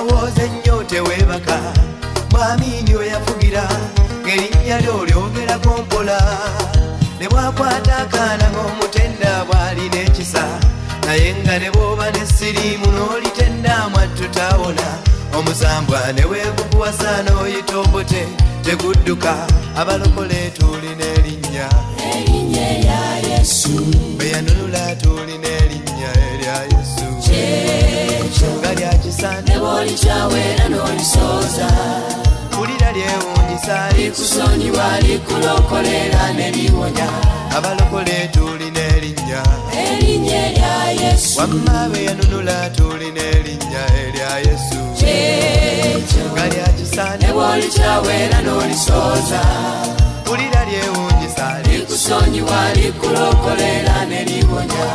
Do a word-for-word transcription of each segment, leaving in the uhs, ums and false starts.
olowooza ennyo teweebaka mwamini we yafugira ng'erinnya lyo lyogerako mpola ne bwakwata akaana ng'omutenda bw'alina ekisa naye nga ne bw'oba n'essiriimu n'olitenda mwattu taawona omusambwa ne weeguguwasa n'oyita obote tegudduka abalokole tulina erinnya erinnya erya Yesu be yanunula tulina erinnya erya Yesu kyekyo nga lyakisa ne bw'olikyawera n'olisooza wulira lyewuunyisa likusonyiwa likulokolera ne liwonya abalokole tulina erinnya erinnya erya Yesu wamma be yanunula tulina erinnya erya Yesu kyekyo nga lyakisa ne bw'olikyawera n'olisooza wulira lyewuunyisa likusonyiwa likulokolera ne liwonya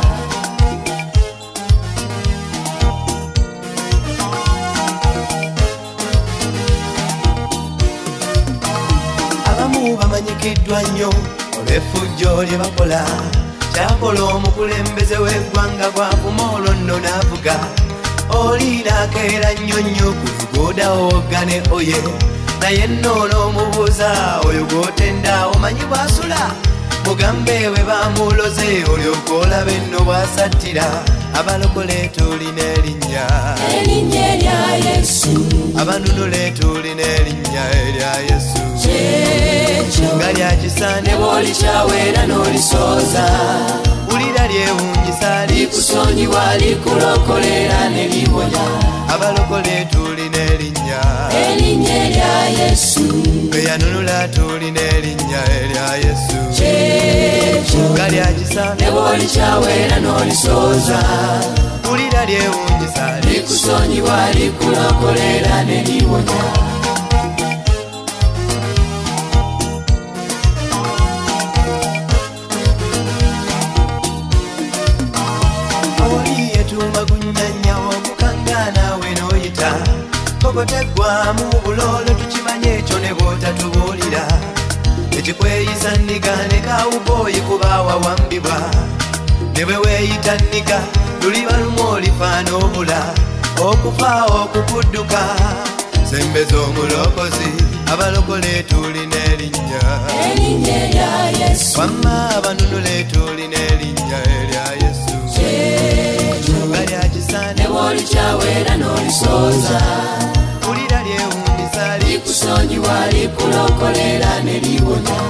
abamu bamanyikiddwa nnyo olw'effujjo lye bakola kyakola omukulembeze w'eggwanga gwavuma olwo nno n'avuga oli naakeera nnyo nnyo ku luguuda owogane oye naye nno n'omubuuza oyo gw'otenda omanyi bw'asula mugambe bwe bamuloze olyoka olaba enno bw'asattira abalokole tulina erinnya erinnya erya Yesu abanunule tulina erinnya erya Yesu kyekyo nga lyakisa ne bw'olikyawera n'olisooza wulira lyewuunyisa likusonyiwa likulokolera ne liwonya abalokole tulina erinnya erinnya erya Yesu be yanunula tulina erinnya erya Yesu kyekyo nga lyakisa ne bw'olikyawera n'olisooza wulira lyewuunyisa likusonyiwa likulokolera ne liwonya oli yetuuma gunyanya okukangana we n'oyita kokoteggwamu buloolo tukimanye ekyo ne bw'otatubuulira ekikweyisa nniga ne kawubooyi kuba wawambibwa ne bwe weeyita nniga luliba lumu olifaana obula okufa okukudduka sembeza omulokozi abalokole tulina erinnya erinnya erya Yesu wamma abanunule tulina erinnya erya Yesu kyekyo nga lyakisa ne bw'olikyawera n'olisooza wulira lyewuunyisa likusonyiwa likulokolera ne liwonya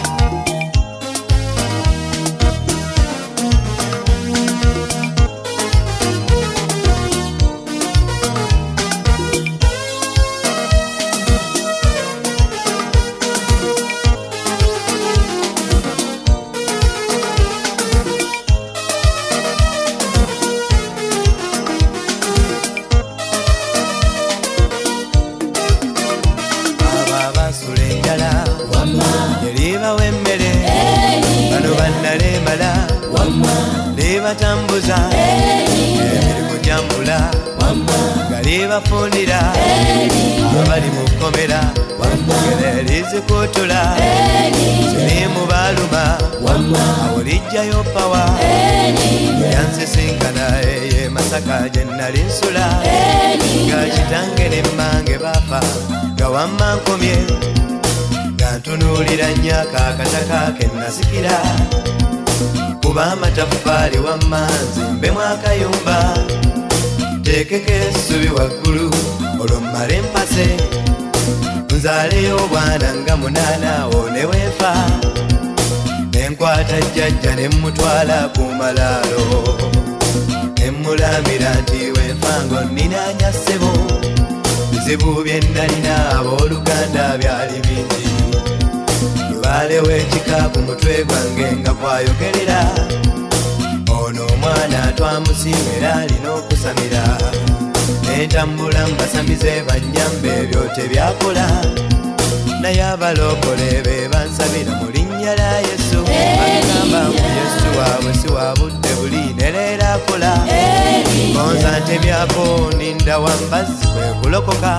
batambuza emirimu gyambula nga libafundira abali mu kkomera ngere lizikutula zirimu baluma awo lijjayo pawa yansisinkana eye Masaka gye nali nsula nga kitange n'emmange bafa nga wamma nkomye nga ntunuulira nnyaka akataka ke nasikira kuba amataffaali wamma nzimbemu akayumba teekeko essubi waggulu olwo mmale empase nzaaleyo obwana nga munaana one weefa nenkwata jjajja ne mmutwala ku malaalo ne mmulamira nti weefa ng'onninaanya ssebo bizibu bye nnalina abooluganda byali bingi lubaalewo ekika ku mutwe gwange nga kwayogerera ono omwana twamusiima era alina okusamira nentambula mbasamize bannyambe ebyo tebyakola naye abalokole be bansabira mu linnya lya Yesu bagamba ngu Yesu waabwe si wa budde buli ne leero akola gonza ntebyako ninda wambazzi kwe kulokoka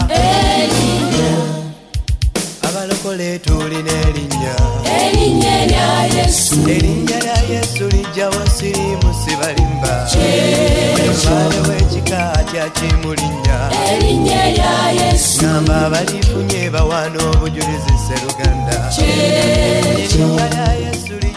abalokole tulina erinnya erinnya lya Yesu erinnya lya Yesu lijjawo siriimu sibalimba baalewo ekika atya kimulinnya erinnya lya Yesu ngamba abalifunye bawaana obujulizi Sseruganda kyekyo erinnya lya Yesu